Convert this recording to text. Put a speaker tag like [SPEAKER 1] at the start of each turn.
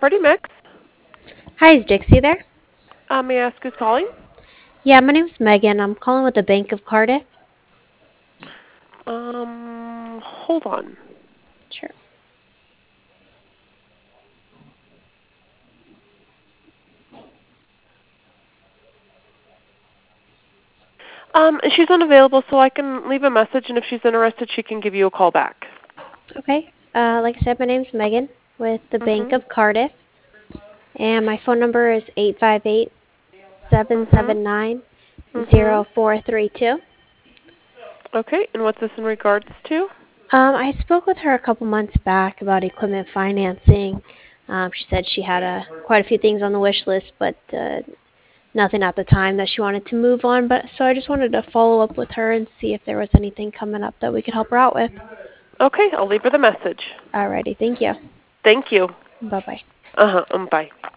[SPEAKER 1] Freddie Mac.
[SPEAKER 2] Hi, is Dixie there?
[SPEAKER 1] May I ask who's calling?
[SPEAKER 2] Yeah, my name's Megan. I'm calling with the Bank of Cardiff.
[SPEAKER 1] Hold on.
[SPEAKER 2] Sure.
[SPEAKER 1] She's unavailable, so I can leave a message, and if she's interested, she can give you a call back.
[SPEAKER 2] Okay. Like I said, my name's Megan with the Bank
[SPEAKER 1] Mhm.
[SPEAKER 2] of Cardiff, and my phone number is 858
[SPEAKER 1] Mhm.
[SPEAKER 2] 779
[SPEAKER 1] Mhm.
[SPEAKER 2] 0432.
[SPEAKER 1] Okay. And what's this in regards to?
[SPEAKER 2] I spoke with her a couple months back about equipment financing. She said she had quite a few things on the wish list, but nothing at the time that she wanted to move on. But so I just wanted to follow up with her and see if there was anything coming up that we could help her out with.
[SPEAKER 1] Okay, I'll leave her the message.
[SPEAKER 2] Alrighty, thank you.
[SPEAKER 1] Thank you.
[SPEAKER 2] Bye bye.
[SPEAKER 1] Bye.